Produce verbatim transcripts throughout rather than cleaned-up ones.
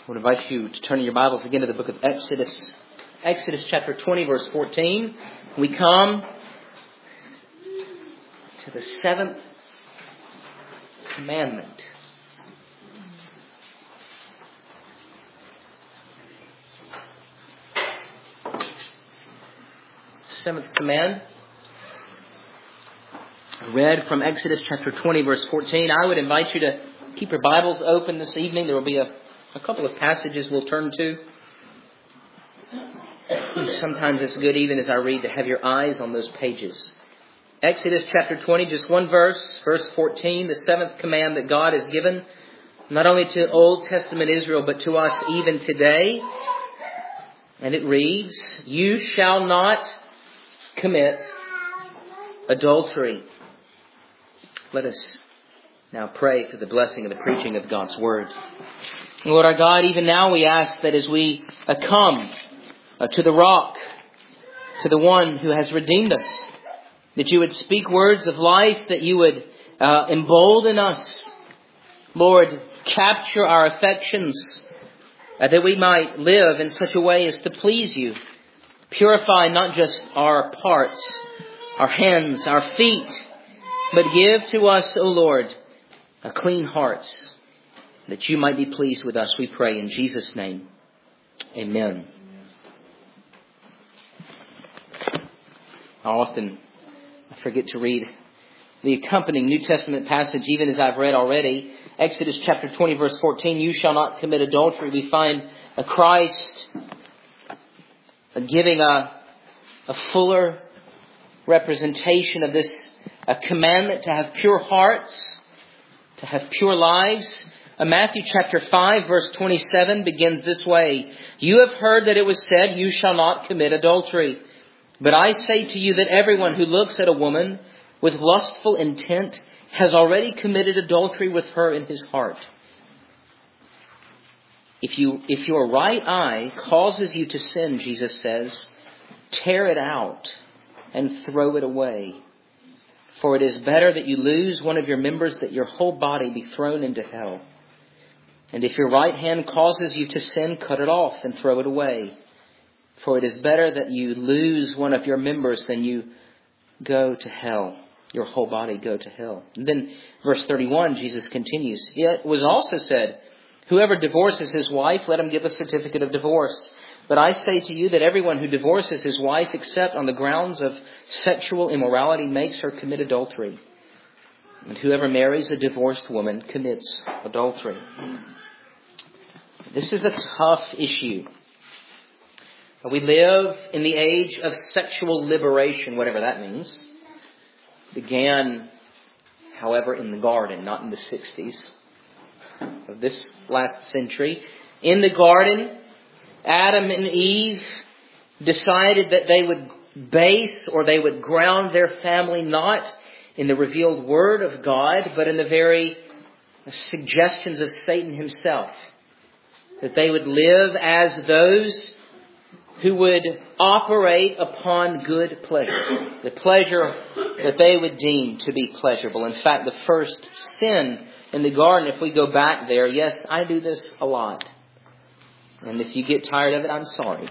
I would invite you to turn your Bibles again to the book of Exodus. Exodus chapter twenty, verse fourteen. We come to the seventh commandment. Seventh command. Read from Exodus chapter twenty, verse fourteen. I would invite you to keep your Bibles open this evening. There will be a, a couple of passages we'll turn to. Sometimes it's good, even as I read, to have your eyes on those pages. Exodus chapter twenty, just one verse, verse fourteen, the seventh command that God has given, not only to Old Testament Israel, but to us even today. And it reads, "You shall not commit adultery." Let us now pray for the blessing of the preaching of God's Word. Lord our God, even now we ask that as we uh, come uh, to the rock, to the one who has redeemed us, that you would speak words of life, that you would uh, embolden us, Lord, capture our affections, uh, that we might live in such a way as to please you. Purify not just our parts, our hands, our feet, but give to us, O Lord, a clean hearts, that you might be pleased with us, we pray in Jesus' name. Amen. I often forget to read the accompanying New Testament passage, even as I've read already. Exodus chapter twenty, verse fourteen, "You shall not commit adultery." We find a Christ giving a, a fuller representation of this a commandment to have pure hearts, to have pure lives. Uh, Matthew chapter five, verse twenty-seven begins this way. "You have heard that it was said, 'You shall not commit adultery.' But I say to you that everyone who looks at a woman with lustful intent has already committed adultery with her in his heart. If you, if your right eye causes you to sin," Jesus says, "tear it out and throw it away. For it is better that you lose one of your members, that your whole body be thrown into hell. And if your right hand causes you to sin, cut it off and throw it away. For it is better that you lose one of your members than you go to hell, your whole body go to hell." And then verse thirty-one, Jesus continues, "It was also said, 'Whoever divorces his wife, let him give a certificate of divorce.' But I say to you that everyone who divorces his wife except on the grounds of sexual immorality makes her commit adultery. And whoever marries a divorced woman commits adultery." This is a tough issue. We live in the age of sexual liberation, whatever that means. It began, however, in the garden, not in the sixties of this last century. In the garden, Adam and Eve decided that they would base or they would ground their family not in the revealed word of God, but in the very suggestions of Satan himself. That they would live as those who would operate upon good pleasure. The pleasure that they would deem to be pleasurable. In fact, the first sin in the garden, if we go back there, yes, I do this a lot. And if you get tired of it, I'm sorry.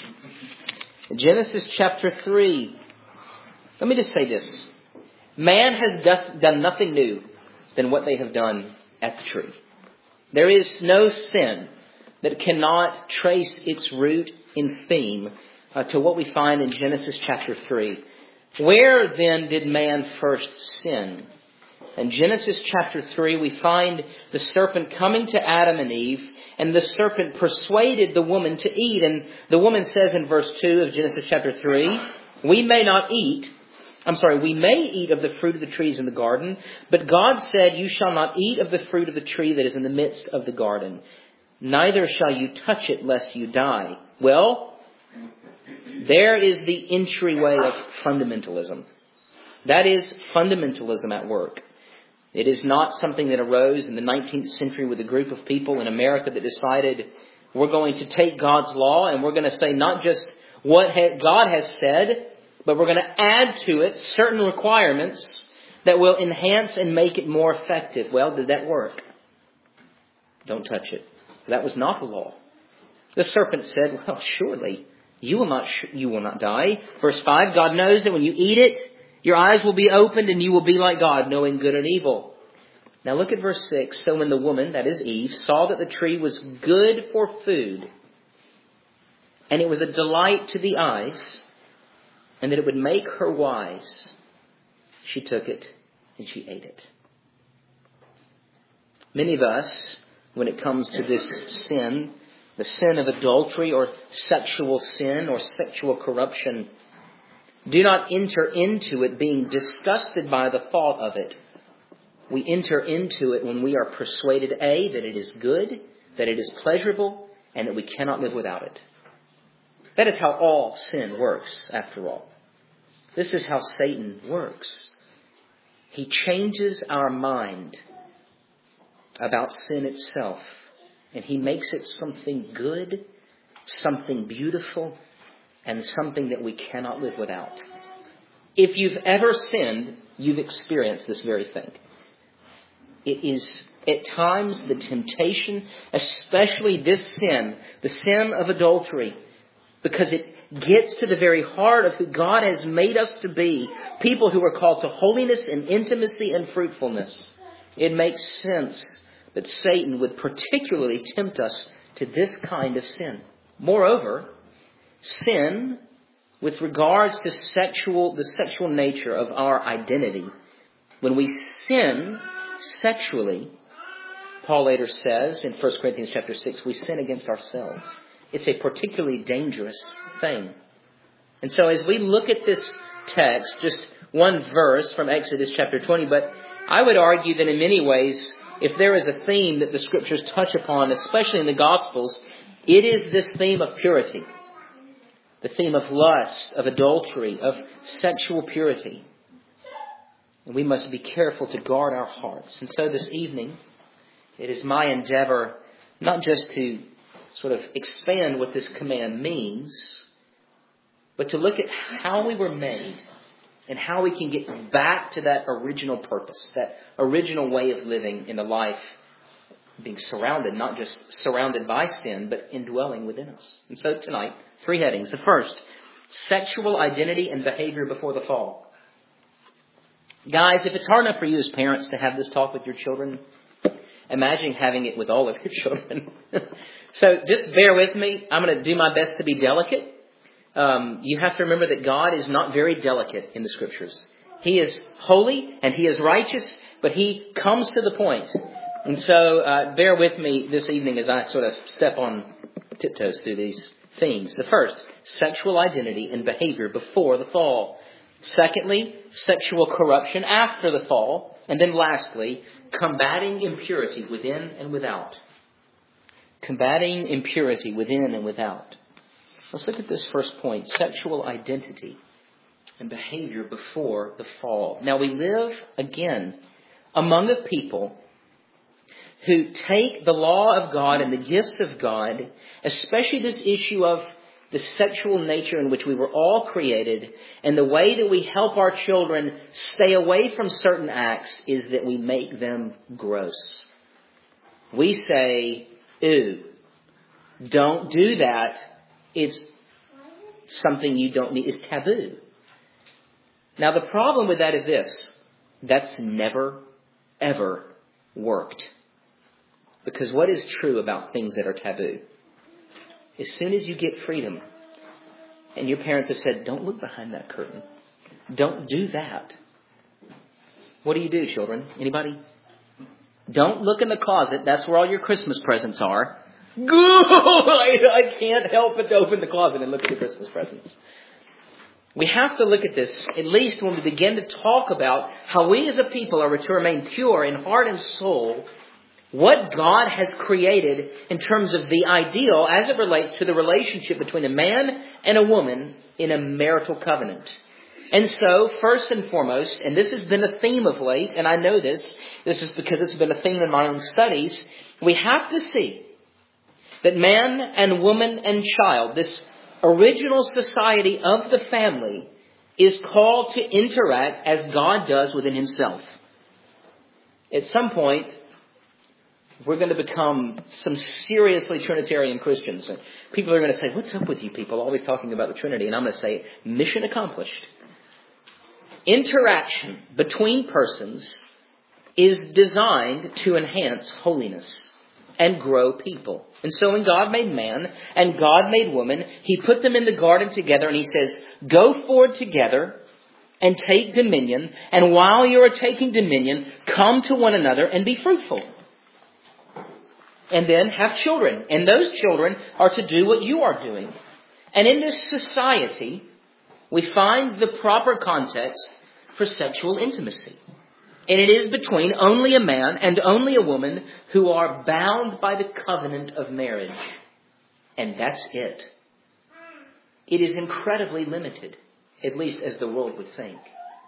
Genesis chapter three. Let me just say this. Man has done nothing new than what they have done at the tree. There is no sin that cannot trace its root in theme uh, to what we find in Genesis chapter three. Where then did man first sin? In Genesis chapter three, we find the serpent coming to Adam and Eve, and the serpent persuaded the woman to eat. And the woman says in verse two of Genesis chapter three, we may not eat, I'm sorry, we may eat of the fruit of the trees in the garden, but God said, you shall not eat of the fruit of the tree that is in the midst of the garden. Neither shall you touch it lest you die. Well, there is the entryway of fundamentalism. That is fundamentalism at work. It is not something that arose in the nineteenth century with a group of people in America that decided we're going to take God's law and we're going to say not just what God has said, but we're going to add to it certain requirements that will enhance and make it more effective. Well, did that work? Don't touch it. That was not the law. The serpent said, well, surely you will not, you will not die. Verse five, God knows that when you eat it, your eyes will be opened and you will be like God, knowing good and evil. Now look at verse six. So when the woman, that is Eve, saw that the tree was good for food, and it was a delight to the eyes, and that it would make her wise, she took it and she ate it. Many of us, when it comes to this sin, the sin of adultery or sexual sin or sexual corruption, do not enter into it being disgusted by the thought of it. We enter into it when we are persuaded, A, that it is good, that it is pleasurable, and that we cannot live without it. That is how all sin works, after all. This is how Satan works. He changes our mind about sin itself, and he makes it something good, something beautiful, and something that we cannot live without. If you've ever sinned, you've experienced this very thing. It is at times the temptation, especially this sin, the sin of adultery, because it gets to the very heart of who God has made us to be, people who are called to holiness and intimacy and fruitfulness. It makes sense that Satan would particularly tempt us to this kind of sin. Moreover, sin with regards to sexual, the sexual nature of our identity, when we sin sexually, Paul later says in First Corinthians chapter six, we sin against ourselves. It's a particularly dangerous thing. And so as we look at this text, just one verse from Exodus chapter twenty, but I would argue that in many ways, if there is a theme that the Scriptures touch upon, especially in the Gospels, it is this theme of purity. The theme of lust, of adultery, of sexual purity. And we must be careful to guard our hearts. And so this evening, it is my endeavor not just to sort of expand what this command means, but to look at how we were made and how we can get back to that original purpose, that original way of living in a life being surrounded, not just surrounded by sin, but indwelling within us. And so tonight, three headings. The first, sexual identity and behavior before the fall. Guys, if it's hard enough for you as parents to have this talk with your children, imagine having it with all of your children. So just bear with me. I'm going to do my best to be delicate. Um, you have to remember that God is not very delicate in the Scriptures. He is holy and He is righteous, but He comes to the point. And so uh, bear with me this evening as I sort of step on tiptoes through these themes. The first, sexual identity and behavior before the fall. Secondly, sexual corruption after the fall. And then lastly, combating impurity within and without. Combating impurity within and without. Let's look at this first point, sexual identity and behavior before the fall. Now we live, again, among a people who take the law of God and the gifts of God, especially this issue of the sexual nature in which we were all created, and the way that we help our children stay away from certain acts is that we make them gross. We say, ew, don't do that. It's something you don't need. It's taboo. Now the problem with that is this. That's never, ever worked. Because what is true about things that are taboo? As soon as you get freedom, and your parents have said, don't look behind that curtain. Don't do that. What do you do, children? Anybody? Don't look in the closet. That's where all your Christmas presents are. I can't help but to open the closet and look at the Christmas presents. We have to look at this, at least when we begin to talk about how we as a people are to remain pure in heart and soul, what God has created in terms of the ideal as it relates to the relationship between a man and a woman in a marital covenant. And so, first and foremost, and this has been a theme of late, and I know this, this is because it's been a theme in my own studies, we have to see that man and woman and child, this original society of the family, is called to interact as God does within Himself. At some point, we're going to become some seriously Trinitarian Christians. And people are going to say, what's up with you people always talking about the Trinity? And I'm going to say, mission accomplished. Interaction between persons is designed to enhance holiness and grow people. And so when God made man and God made woman, He put them in the garden together and He says, go forward together and take dominion. And while you are taking dominion, come to one another and be fruitful. And then have children. And those children are to do what you are doing. And in this society, we find the proper context for sexual intimacy. And it is between only a man and only a woman who are bound by the covenant of marriage. And that's it. It is incredibly limited, at least as the world would think.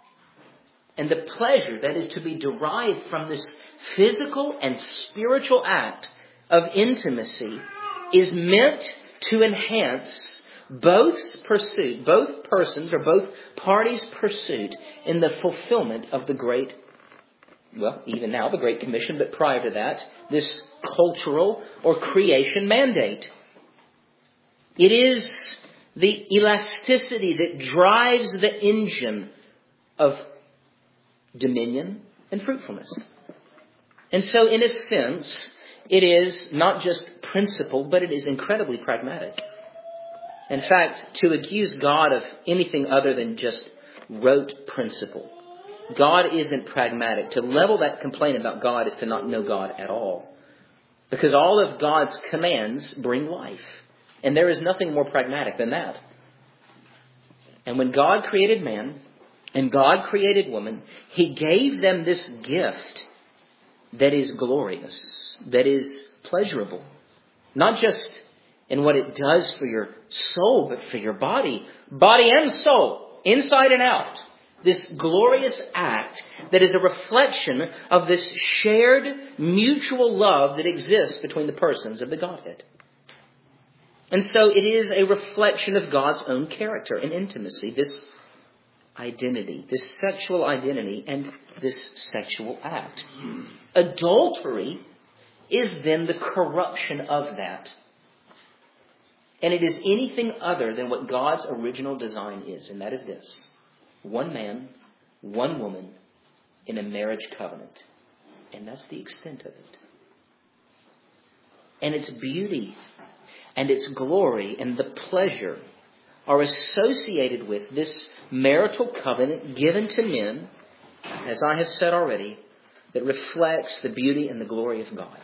And the pleasure that is to be derived from this physical and spiritual act of intimacy is meant to enhance both pursuit, both persons or both parties' pursuit in the fulfillment of the great, well, even now the Great Commission, but prior to that, this cultural or creation mandate. It is the elasticity that drives the engine of dominion and fruitfulness. And so in a sense, it is not just principled, but it is incredibly pragmatic. In fact, to accuse God of anything other than just rote principle, God isn't pragmatic. To level that complaint about God is to not know God at all. Because all of God's commands bring life. And there is nothing more pragmatic than that. And when God created man and God created woman, He gave them this gift that is glorious, that is pleasurable. Not just in what it does for your soul, but for your body. Body and soul, inside and out. This glorious act that is a reflection of this shared mutual love that exists between the persons of the Godhead. And so it is a reflection of God's own character and intimacy, this identity, this sexual identity and this sexual act. Adultery is then the corruption of that. And it is anything other than what God's original design is, and that is this. One man, one woman in a marriage covenant. And that's the extent of it. And its beauty and its glory and the pleasure are associated with this marital covenant given to men, as I have said already, that reflects the beauty and the glory of God.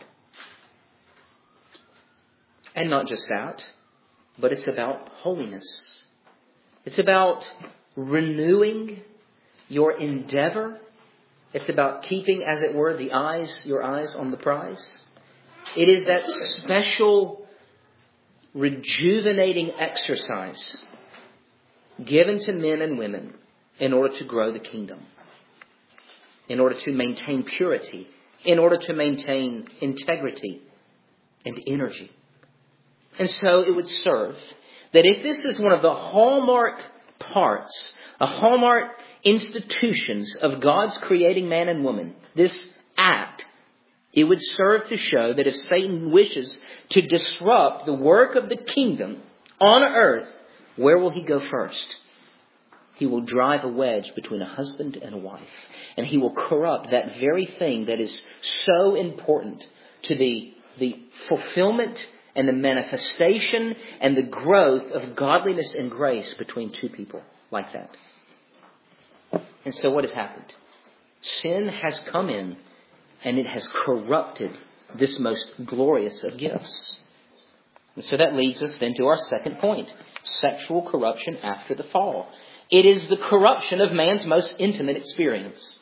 And not just that, but it's about holiness. It's about renewing your endeavor. It's about keeping, as it were, the eyes, your eyes on the prize. It is that special rejuvenating exercise given to men and women in order to grow the kingdom, in order to maintain purity, in order to maintain integrity and energy. And so it would serve that if this is one of the hallmark parts, a hallmark institutions of God's creating man and woman, this act, it would serve to show that if Satan wishes to disrupt the work of the kingdom on earth, where will he go first? He will drive a wedge between a husband and a wife. And he will corrupt that very thing that is so important to the, the fulfillment and the manifestation and the growth of godliness and grace between two people like that. And so what has happened? Sin has come in and it has corrupted this most glorious of gifts. And so that leads us then to our second point. Sexual corruption after the fall. It is the corruption of man's most intimate experience.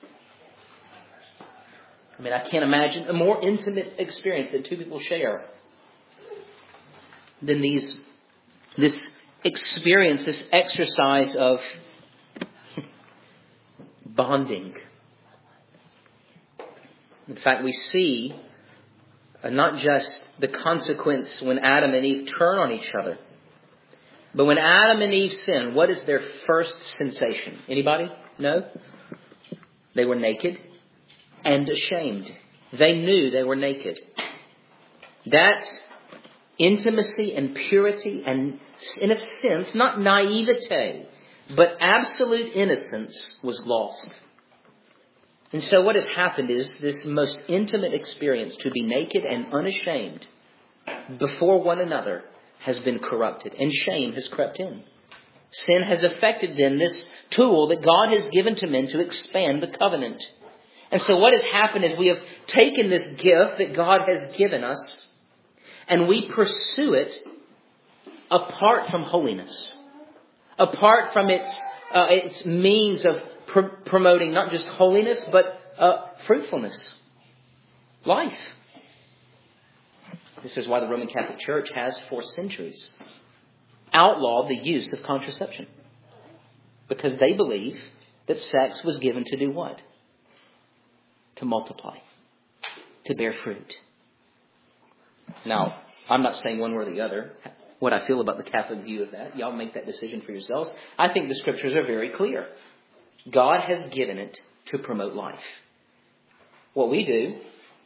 I mean, I can't imagine a more intimate experience that two people share than these, this experience, this exercise of bonding. In fact, we see uh, not just the consequence when Adam and Eve turn on each other, but when Adam and Eve sin, what is their first sensation? Anybody? No? They were naked and ashamed. They knew they were naked. That intimacy and purity and, in a sense, not naivete, but absolute innocence was lost. And so what has happened is this most intimate experience to be naked and unashamed before one another has been corrupted, and shame has crept in. Sin has affected then this tool that God has given to men to expand the covenant. And so what has happened is we have taken this gift that God has given us and we pursue it apart from holiness, apart from its uh, its means of pr- promoting not just holiness but uh, fruitfulness, life. This is why the Roman Catholic Church has for centuries outlawed the use of contraception, because they believe that sex was given to do what? To multiply, to bear fruit. Now, I'm not saying one way or the other what I feel about the Catholic view of that. Y'all make that decision for yourselves. I think the Scriptures are very clear. God has given it to promote life. What we do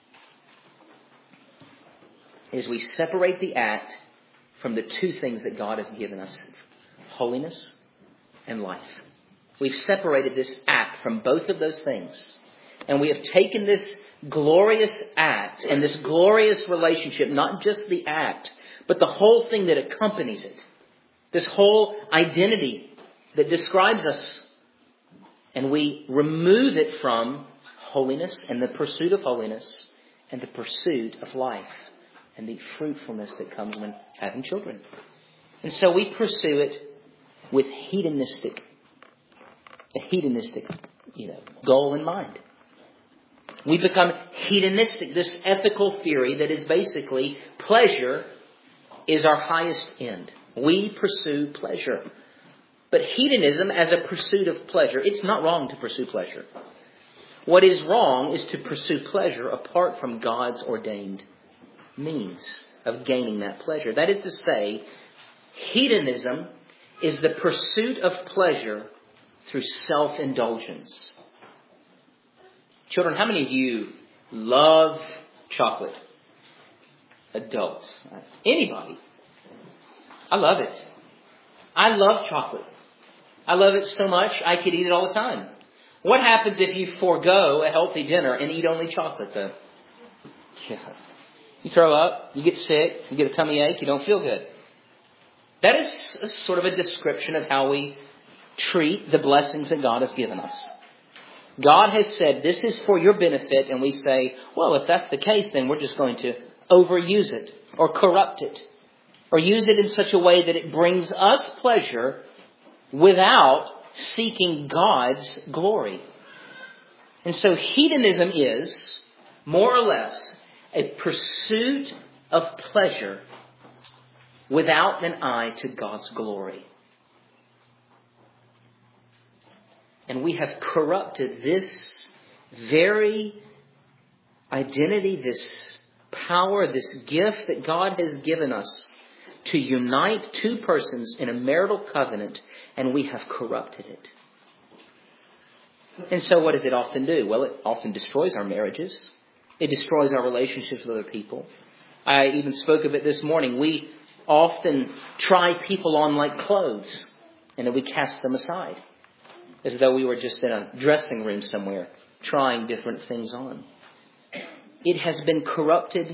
is we separate the act from the two things that God has given us: holiness and life. We've separated this act from both of those things. And we have taken this glorious act and this glorious relationship, not just the act, but the whole thing that accompanies it. This whole identity that describes us. And we remove it from holiness and the pursuit of holiness and the pursuit of life and the fruitfulness that comes when having children. And so we pursue it with hedonistic, a hedonistic, you know, goal in mind. We become hedonistic, this ethical theory that is basically pleasure is our highest end. We pursue pleasure. But hedonism as a pursuit of pleasure, it's not wrong to pursue pleasure. What is wrong is to pursue pleasure apart from God's ordained means of gaining that pleasure. That is to say, hedonism is the pursuit of pleasure through self-indulgence. Children, how many of you love chocolate? Adults. Anybody? I love it. I love chocolate. I love it so much I could eat it all the time. What happens if you forego a healthy dinner and eat only chocolate, though? Yeah. You throw up, you get sick, you get a tummy ache, you don't feel good. That is a sort of a description of how we treat the blessings that God has given us. God has said, this is for your benefit, and we say, well, if that's the case, then we're just going to overuse it or corrupt it or use it in such a way that it brings us pleasure without seeking God's glory. And so hedonism is, more or less, a pursuit of pleasure without an eye to God's glory. And we have corrupted this very identity, this power, this gift that God has given us to unite two persons in a marital covenant, and we have corrupted it. And so what does it often do? Well, it often destroys our marriages. It destroys our relationships with other people. I even spoke of it this morning. We often try people on like clothes, and then we cast them aside, as though we were just in a dressing room somewhere, trying different things on. It has been corrupted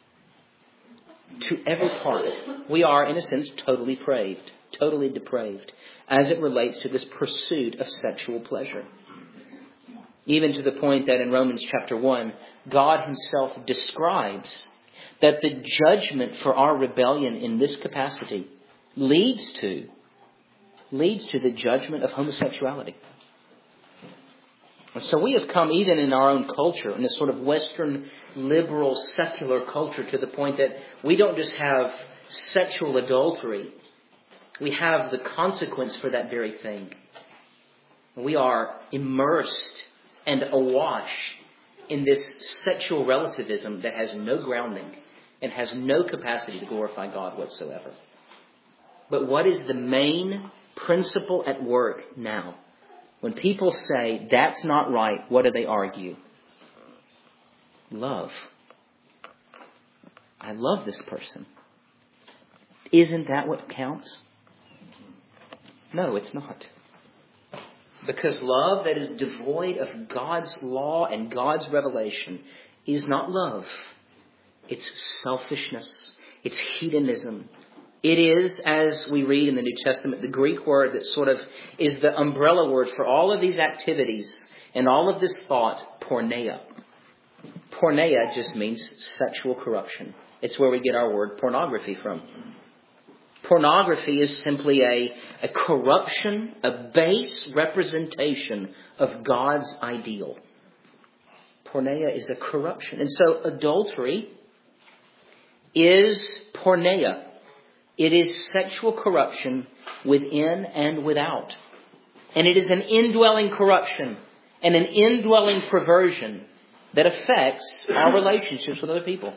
to every part. We are, in a sense, totally depraved, totally depraved, as it relates to this pursuit of sexual pleasure. Even to the point that in Romans chapter one, God himself describes that the judgment for our rebellion in this capacity leads to leads to the judgment of homosexuality. And so we have come even in our own culture, in this sort of Western liberal secular culture, to the point that we don't just have sexual adultery. We have the consequence for that very thing. We are immersed and awash in this sexual relativism that has no grounding and has no capacity to glorify God whatsoever. But what is the main principle at work now? When people say, that's not right, what do they argue? Love. I love this person. Isn't that what counts? No, it's not. Because love that is devoid of God's law and God's revelation is not love. It's selfishness. It's hedonism. It is, as we read in the New Testament, the Greek word that sort of is the umbrella word for all of these activities and all of this thought, porneia. Porneia just means sexual corruption. It's where we get our word pornography from. Pornography is simply a, a corruption, a base representation of God's ideal. Porneia is a corruption. And so adultery is porneia. It is sexual corruption within and without. And it is an indwelling corruption and an indwelling perversion that affects our relationships with other people.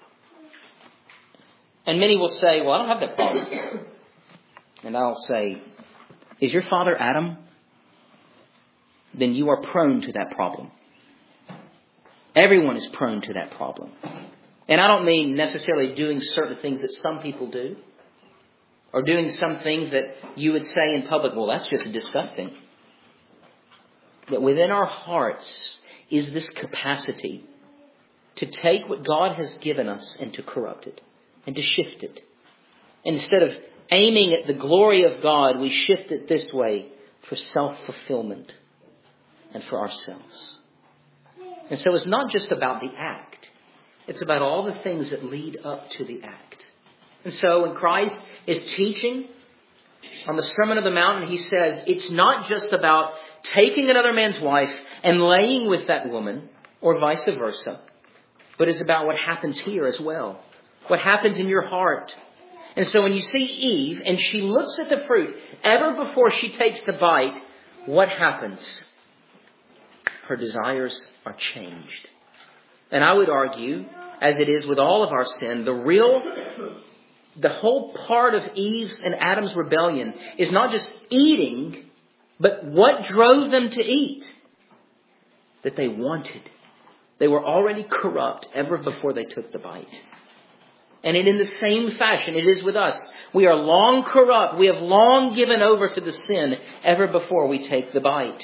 And many will say, well, I don't have that problem. And I'll say, is your father Adam? Then you are prone to that problem. Everyone is prone to that problem. And I don't mean necessarily doing certain things that some people do. Or doing some things that you would say in public, well, that's just disgusting. That within our hearts is this capacity to take what God has given us and to corrupt it and to shift it. And instead of aiming at the glory of God, we shift it this way for self-fulfillment and for ourselves. And so it's not just about the act. It's about all the things that lead up to the act. And so when Christ is teaching on the Sermon on the Mount, he says it's not just about taking another man's wife and laying with that woman or vice versa, but it's about what happens here as well. What happens in your heart. And so when you see Eve and she looks at the fruit ever before she takes the bite, what happens? Her desires are changed. And I would argue, as it is with all of our sin, the real, the whole part of Eve's and Adam's rebellion is not just eating, but what drove them to eat? That they wanted. They were already corrupt ever before they took the bite. And in the same fashion, it is with us. We are long corrupt. We have long given over to the sin ever before we take the bite.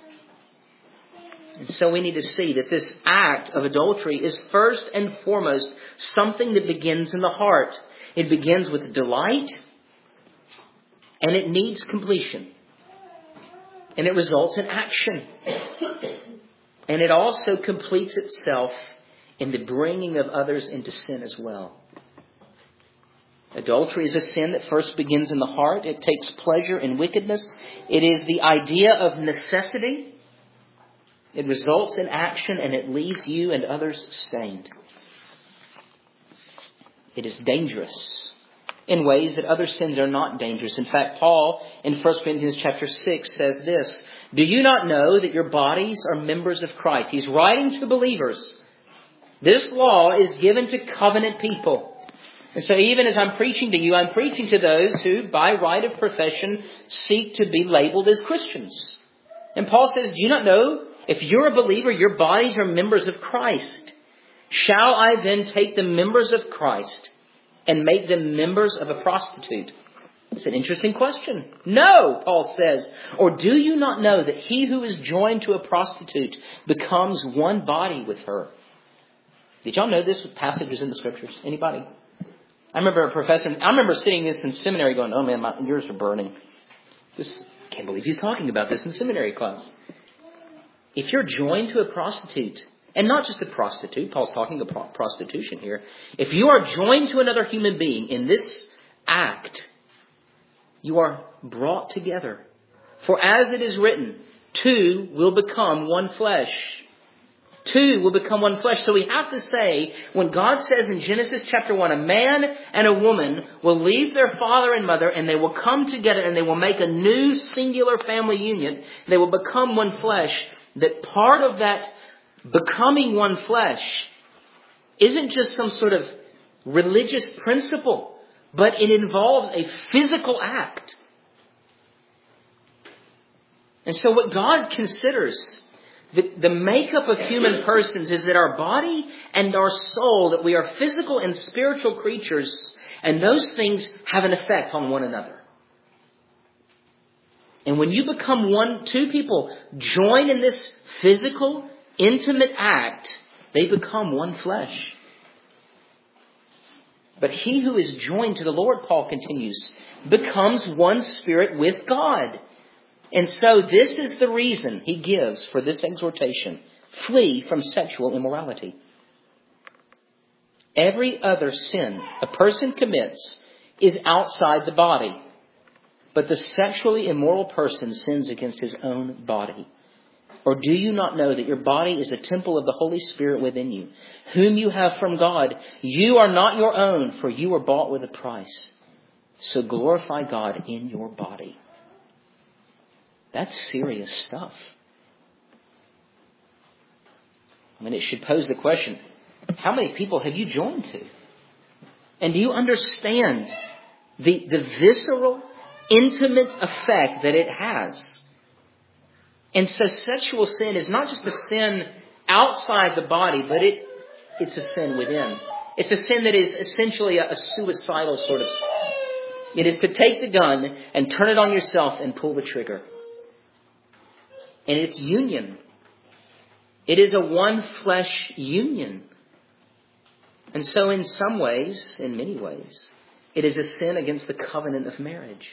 And so we need to see that this act of adultery is first and foremost something that begins in the heart. It begins with delight, and it needs completion. And it results in action. And it also completes itself in the bringing of others into sin as well. Adultery is a sin that first begins in the heart. It takes pleasure in wickedness. It is the idea of necessity. It results in action, and it leaves you and others stained. It is dangerous in ways that other sins are not dangerous. In fact, Paul in First Corinthians chapter six says this, do you not know that your bodies are members of Christ? He's writing to believers. This law is given to covenant people. And so even as I'm preaching to you, I'm preaching to those who, by right of profession, seek to be labeled as Christians. And Paul says, do you not know, if you're a believer, your bodies are members of Christ? Shall I then take the members of Christ and make them members of a prostitute? It's an interesting question. No, Paul says. Or do you not know that he who is joined to a prostitute becomes one body with her? Did y'all know this passage is in the scriptures? Anybody? I remember a professor, I remember sitting this in seminary going, oh man, my ears are burning. This, I can't believe he's talking about this in seminary class. If you're joined to a prostitute, and not just a prostitute, Paul's talking about prostitution here. If you are joined to another human being in this act, you are brought together. For as it is written, two will become one flesh. Two will become one flesh. So we have to say, when God says in Genesis chapter one, a man and a woman will leave their father and mother and they will come together and they will make a new singular family union. They will become one flesh. That part of that becoming one flesh isn't just some sort of religious principle, but it involves a physical act. And so what God considers The, the makeup of human persons is that our body and our soul, that we are physical and spiritual creatures, and those things have an effect on one another. And when you become one, two people join in this physical, intimate act, they become one flesh. But he who is joined to the Lord, Paul continues, becomes one spirit with God. And so this is the reason he gives for this exhortation. Flee from sexual immorality. Every other sin a person commits is outside the body. But the sexually immoral person sins against his own body. Or do you not know that your body is the temple of the Holy Spirit within you, whom you have from God? You are not your own, for you were bought with a price. So glorify God in your body. That's serious stuff. I mean, it should pose the question, how many people have you joined to? And do you understand the, the visceral, intimate effect that it has? And so sexual sin is not just a sin outside the body, but it it's a sin within. It's a sin that is essentially a, a suicidal sort of sin. It is to take the gun and turn it on yourself and pull the trigger. And it's union. It is a one flesh union. And so in some ways, in many ways, it is a sin against the covenant of marriage.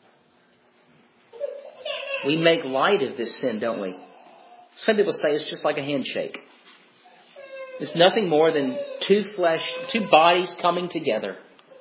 We make light of this sin, don't we? Some people say it's just like a handshake. It's nothing more than two flesh, two bodies coming together.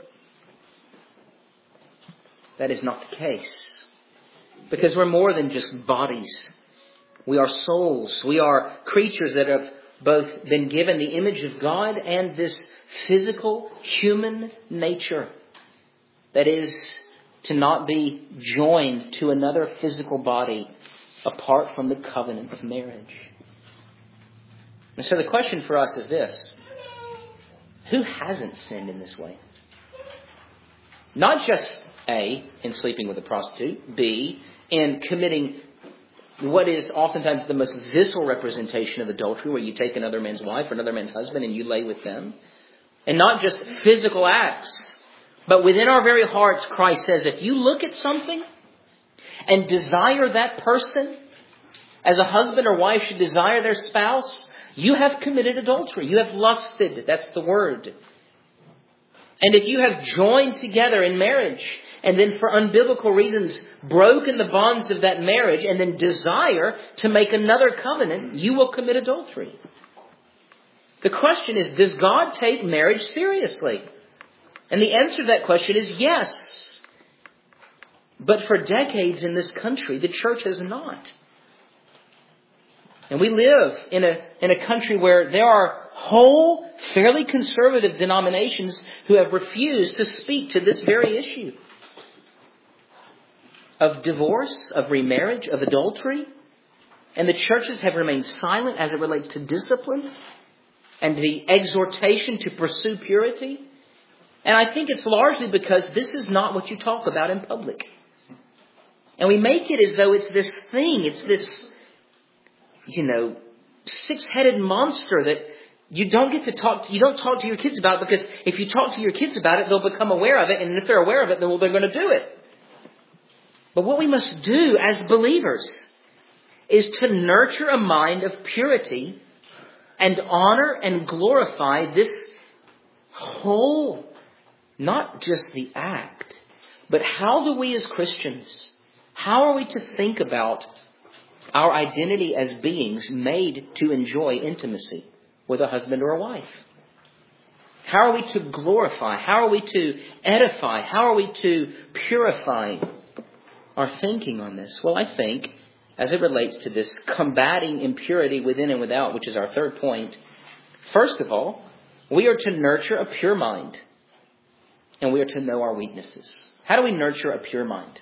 That is not the case. Because we're more than just bodies. We are souls. We are creatures that have both been given the image of God and this physical human nature. That is to not be joined to another physical body apart from the covenant of marriage. And so the question for us is this. Who hasn't sinned in this way? Not just A, in sleeping with a prostitute. B, in committing what is oftentimes the most visceral representation of adultery, where you take another man's wife or another man's husband and you lay with them. And not just physical acts, but within our very hearts, Christ says, if you look at something and desire that person, as a husband or wife should desire their spouse, you have committed adultery. You have lusted. That's the word. And if you have joined together in marriage, and then for unbiblical reasons broken the bonds of that marriage, and then desire to make another covenant, you will commit adultery. The question is, does God take marriage seriously? And the answer to that question is yes. But for decades in this country, the church has not. And we live in a, in a country where there are whole, fairly conservative denominations who have refused to speak to this very issue of divorce, of remarriage, of adultery. And the churches have remained silent as it relates to discipline and the exhortation to pursue purity. And I think it's largely because this is not what you talk about in public. And we make it as though it's this thing, it's this, you know, six-headed monster that you don't get to talk to, you don't talk to your kids about, because if you talk to your kids about it, they'll become aware of it. And if they're aware of it, then well, they're going to do it. But what we must do as believers is to nurture a mind of purity and honor and glorify this whole, not just the act, but how do we as Christians, how are we to think about our identity as beings made to enjoy intimacy with a husband or a wife? How are we to glorify? How are we to edify? How are we to purify our thinking on this? Well, I think as it relates to this combating impurity within and without, which is our third point, first of all, we are to nurture a pure mind, and we are to know our weaknesses. How do we nurture a pure mind?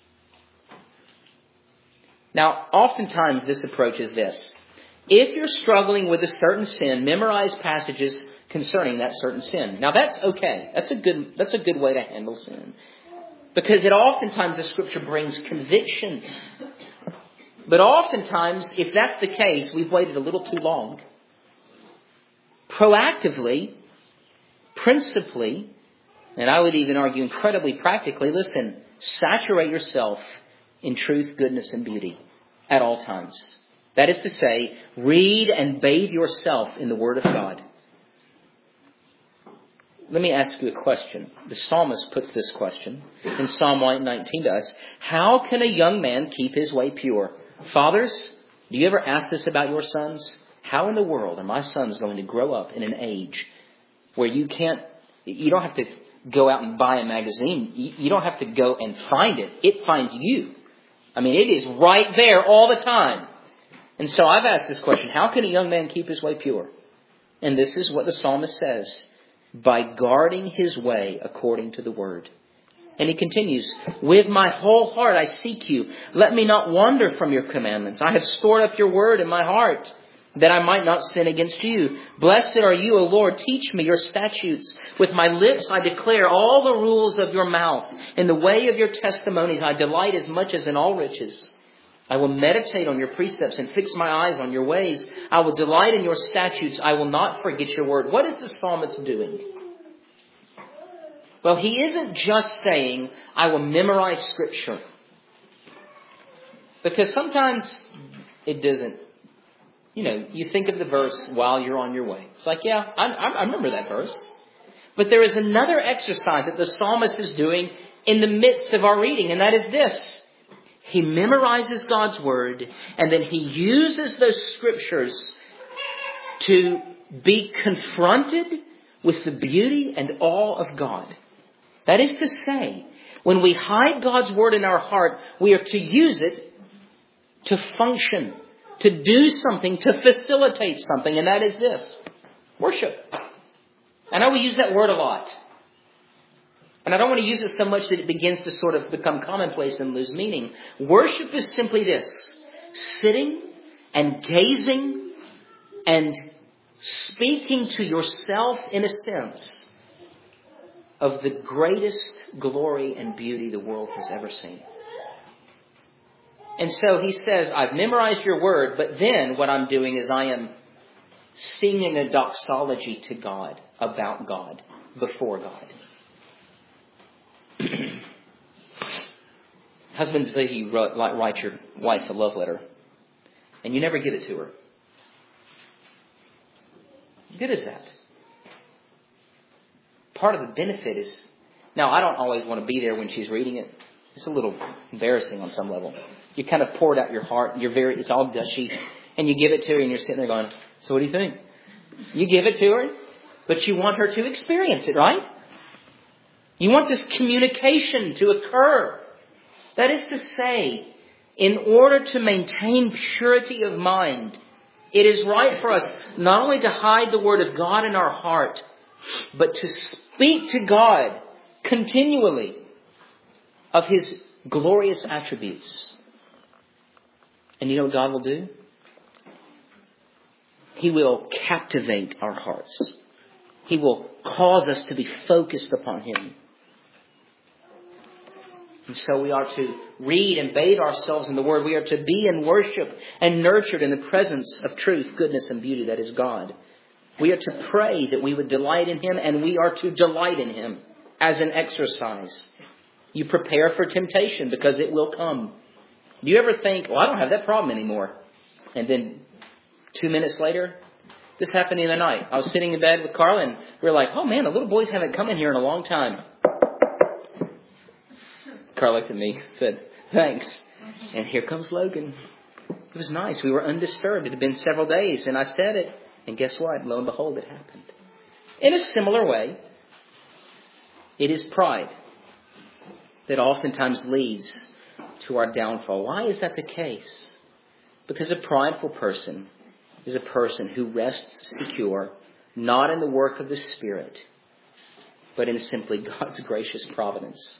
Now, oftentimes this approach is this. If you're struggling with a certain sin, memorize passages concerning that certain sin. Now, that's okay. That's a good, that's a good way to handle sin. Because it oftentimes, the Scripture brings conviction. But oftentimes, if that's the case, we've waited a little too long. Proactively, principally, and I would even argue incredibly practically, listen, saturate yourself in truth, goodness, and beauty at all times. That is to say, read and bathe yourself in the Word of God. Let me ask you a question. The psalmist puts this question in Psalm one nineteen to us. How can a young man keep his way pure? Fathers, do you ever ask this about your sons? How in the world are my sons going to grow up in an age where you can't, you don't have to go out and buy a magazine. You don't have to go and find it. It finds you. I mean, it is right there all the time. And so I've asked this question. How can a young man keep his way pure? And this is what the psalmist says. By guarding his way according to the word. And he continues, with my whole heart I seek you. Let me not wander from your commandments. I have stored up your word in my heart, that I might not sin against you. Blessed are you, O Lord. Teach me your statutes. With my lips I declare all the rules of your mouth. In the way of your testimonies I delight as much as in all riches. I will meditate on your precepts and fix my eyes on your ways. I will delight in your statutes. I will not forget your word. What is the psalmist doing? Well, he isn't just saying, I will memorize Scripture. Because sometimes it doesn't. You know, you think of the verse while you're on your way. It's like, yeah, I, I remember that verse. But there is another exercise that the psalmist is doing in the midst of our reading, and that is this. He memorizes God's word, and then he uses those scriptures to be confronted with the beauty and awe of God. That is to say, when we hide God's word in our heart, we are to use it to function, to do something, to facilitate something, and that is this: worship. I know we use that word a lot. And I don't want to use it so much that it begins to sort of become commonplace and lose meaning. Worship is simply this: sitting and gazing and speaking to yourself, in a sense, of the greatest glory and beauty the world has ever seen. And so he says, I've memorized your word, but then what I'm doing is I am singing a doxology to God, about God, before God. Husbands, you write your wife a love letter, and you never give it to her. How good is that? Part of the benefit is, now I don't always want to be there when she's reading it. It's a little embarrassing on some level. You kind of poured out your heart. You're very, it's all gushy, and you give it to her, and you're sitting there going, so what do you think? You give it to her, but you want her to experience it, right? You want this communication to occur. That is to say, in order to maintain purity of mind, it is right for us not only to hide the word of God in our heart, but to speak to God continually of his glorious attributes. And you know what God will do? He will captivate our hearts. He will cause us to be focused upon him. And so we are to read and bathe ourselves in the Word. We are to be in worship and nurtured in the presence of truth, goodness, and beauty that is God. We are to pray that we would delight in him, and we are to delight in him as an exercise. You prepare for temptation because it will come. Do you ever think, well, I don't have that problem anymore? And then two minutes later, this happened the other night. I was sitting in bed with Carla, and we were like, oh man, the little boys haven't come in here in a long time. Carl looked at me, said, thanks. And here comes Logan. It was nice. We were undisturbed. It had been several days. And I said it. And guess what? Lo and behold, it happened. In a similar way, it is pride that oftentimes leads to our downfall. Why is that the case? Because a prideful person is a person who rests secure, not in the work of the Spirit, but in simply God's gracious providence.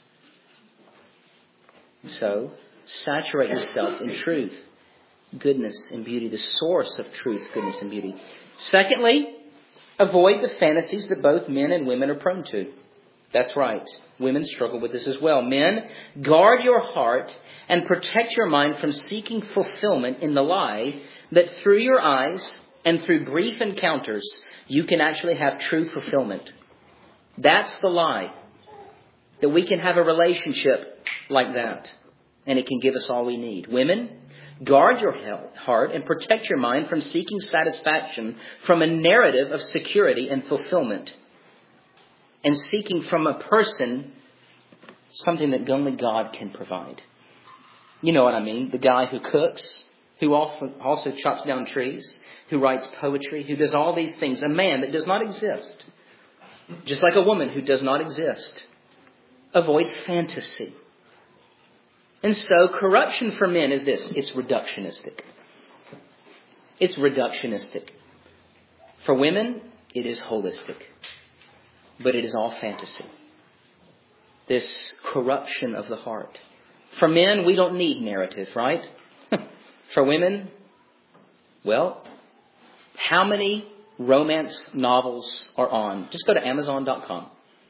So, saturate yourself in truth, goodness, and beauty, the source of truth, goodness, and beauty. Secondly, avoid the fantasies that both men and women are prone to. That's right. Women struggle with this as well. Men, guard your heart and protect your mind from seeking fulfillment in the lie that through your eyes and through brief encounters, you can actually have true fulfillment. That's the lie. That we can have a relationship like that. And it can give us all we need. Women, guard your heart and protect your mind from seeking satisfaction from a narrative of security and fulfillment. And seeking from a person something that only God can provide. You know what I mean? The guy who cooks, who also chops down trees, who writes poetry, who does all these things. A man that does not exist. Just like a woman who does not exist. Avoid fantasy. And so corruption for men is this. It's reductionistic. It's reductionistic. For women, it is holistic. But it is all fantasy. This corruption of the heart. For men, we don't need narrative, right? For women, well, how many romance novels are on? Just go to Amazon dot com.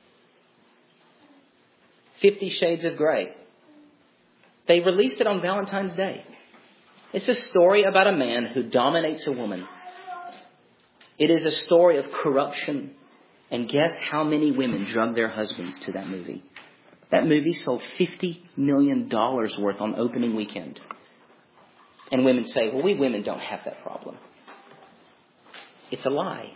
Fifty Shades of Grey. They released it on Valentine's Day. It's a story about a man who dominates a woman. It is a story of corruption. And guess how many women drug their husbands to that movie? That movie sold fifty million dollars worth on opening weekend. And women say, well, we women don't have that problem. It's a lie.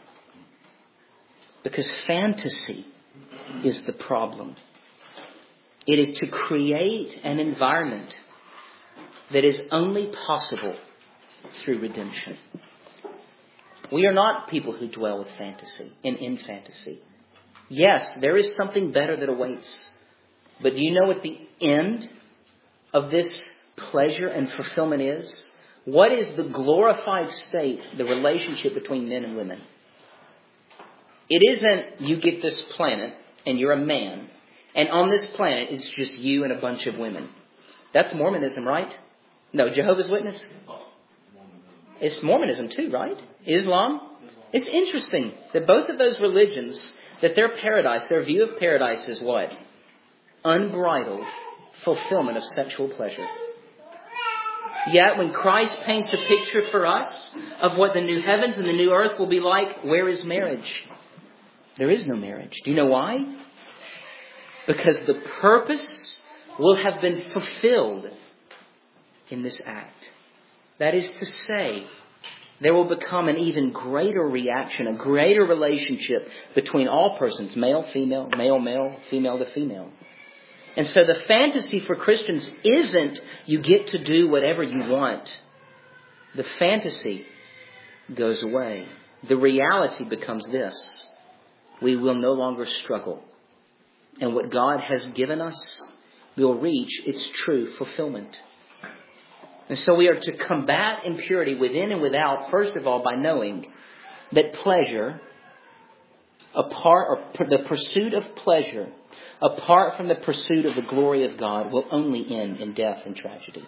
Because fantasy is the problem. It is to create an environment that is only possible through redemption. We are not people who dwell with fantasy and in fantasy. Yes, there is something better that awaits. But do you know what the end of this pleasure and fulfillment is? What is the glorified state, the relationship between men and women? It isn't you get this planet and you're a man. And on this planet, it's just you and a bunch of women. That's Mormonism, right? No, Jehovah's Witness? It's Mormonism too, right? Islam? It's interesting that both of those religions, that their paradise, their view of paradise is what? Unbridled fulfillment of sexual pleasure. Yet when Christ paints a picture for us of what the new heavens and the new earth will be like, where is marriage? There is no marriage. Do you know why? Because the purpose will have been fulfilled in this act. That is to say, there will become an even greater reaction, a greater relationship between all persons, male, female, male, male, female to female. And so the fantasy for Christians isn't you get to do whatever you want. The fantasy goes away. The reality becomes this. We will no longer struggle. And what God has given us will reach its true fulfillment. And so we are to combat impurity within and without, first of all, by knowing that pleasure, apart, or the pursuit of pleasure, apart from the pursuit of the glory of God, will only end in death and tragedy.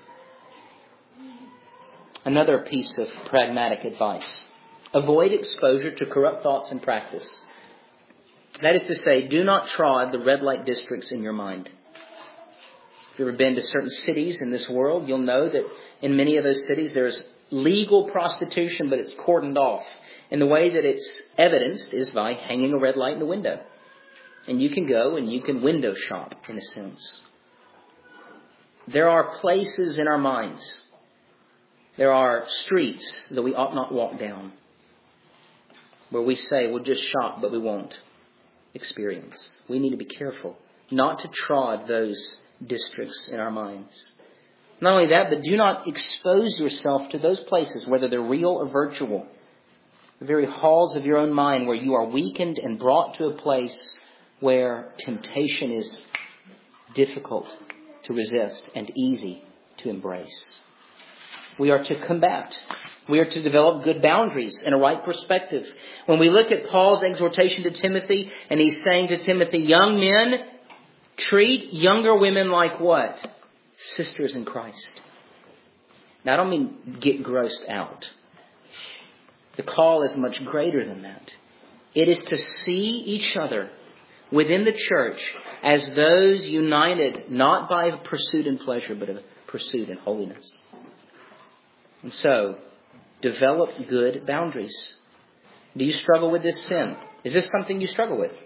Another piece of pragmatic advice. Avoid exposure to corrupt thoughts and practice. That is to say, do not trod the red light districts in your mind. If you've ever been to certain cities in this world, you'll know that in many of those cities there's legal prostitution, but it's cordoned off. And the way that it's evidenced is by hanging a red light in the window. And you can go and you can window shop, in a sense. There are places in our minds. There are streets that we ought not walk down. Where we say, we'll just shop, but we won't experience. We need to be careful not to trod those districts in our minds. Not only that, but do not expose yourself to those places, whether they're real or virtual. The very halls of your own mind where you are weakened and brought to a place where temptation is difficult to resist and easy to embrace. We are to combat. We are to develop good boundaries and a right perspective. When we look at Paul's exhortation to Timothy, and he's saying to Timothy, young men, treat younger women like what? Sisters in Christ. Now, I don't mean get grossed out. The call is much greater than that. It is to see each other within the church as those united not by a pursuit in pleasure, but a pursuit in holiness. And so, develop good boundaries. Do you struggle with this sin? Is this something you struggle with?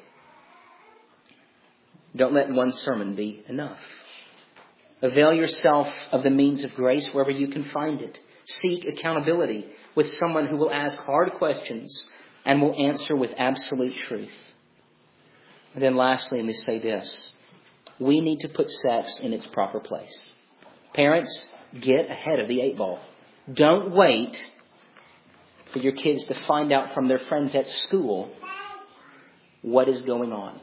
Don't let one sermon be enough. Avail yourself of the means of grace wherever you can find it. Seek accountability with someone who will ask hard questions and will answer with absolute truth. And then lastly, let me say this. We need to put sex in its proper place. Parents, get ahead of the eight ball. Don't wait for your kids to find out from their friends at school what is going on.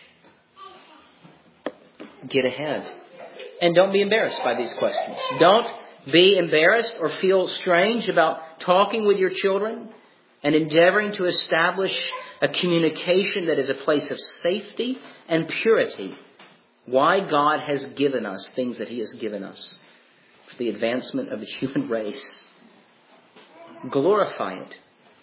Get ahead. And don't be embarrassed by these questions. Don't be embarrassed or feel strange about talking with your children and endeavoring to establish a communication that is a place of safety and purity. Why God has given us things that He has given us for the advancement of the human race. Glorify it.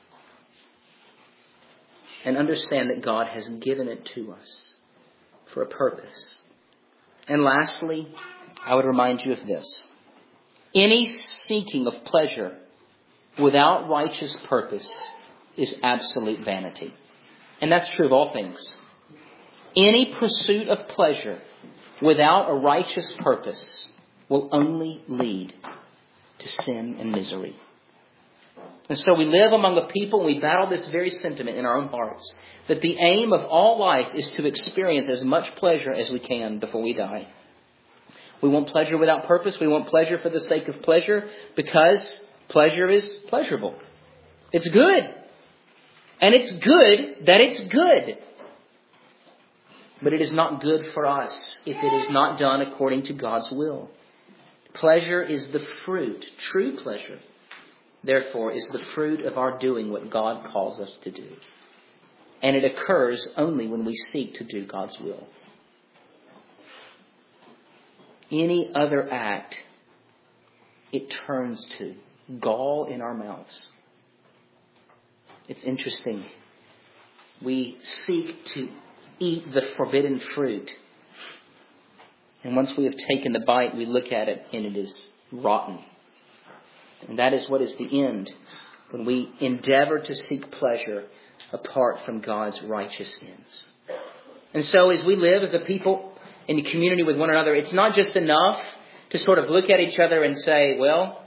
And understand that God has given it to us for a purpose. And lastly, I would remind you of this. Any seeking of pleasure without righteous purpose is absolute vanity. And that's true of all things. Any pursuit of pleasure without a righteous purpose will only lead to sin and misery. And so we live among a people and we battle this very sentiment in our own hearts, that the aim of all life is to experience as much pleasure as we can before we die. We want pleasure without purpose. We want pleasure for the sake of pleasure because pleasure is pleasurable. It's good. And it's good that it's good. But it is not good for us if it is not done according to God's will. Pleasure is the fruit. True pleasure, therefore, is the fruit of our doing what God calls us to do. And it occurs only when we seek to do God's will. Any other act, it turns to gall in our mouths. It's interesting. We seek to eat the forbidden fruit. And once we have taken the bite, we look at it and it is rotten. And that is what is the end when we endeavor to seek pleasure apart from God's righteous ends. And so as we live as a people in community with one another, it's not just enough to sort of look at each other and say, well,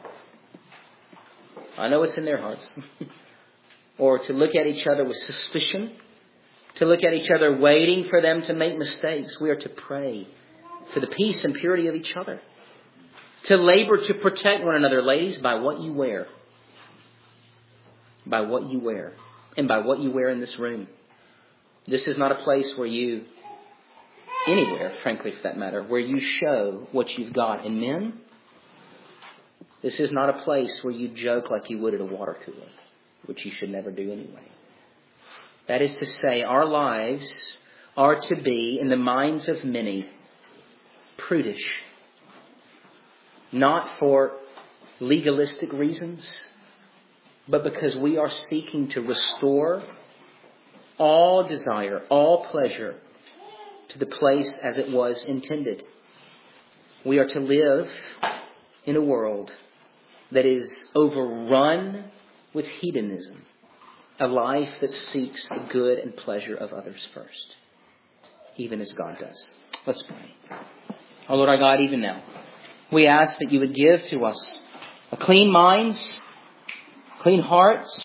I know what's in their hearts. Or to look at each other with suspicion. To look at each other waiting for them to make mistakes. We are to pray for the peace and purity of each other. To labor to protect one another, ladies, by what you wear. By what you wear. And by what you wear in this room. This is not a place where you, anywhere, frankly, for that matter, where you show what you've got. And men, this is not a place where you joke like you would at a water cooler, which you should never do anyway. That is to say, our lives are to be, in the minds of many, prudish. Not for legalistic reasons, but because we are seeking to restore all desire, all pleasure to the place as it was intended. We are to live in a world that is overrun with hedonism, a life that seeks the good and pleasure of others first, even as God does. Let's pray. Our Lord our God, even now, we ask that you would give to us a clean minds, clean hearts,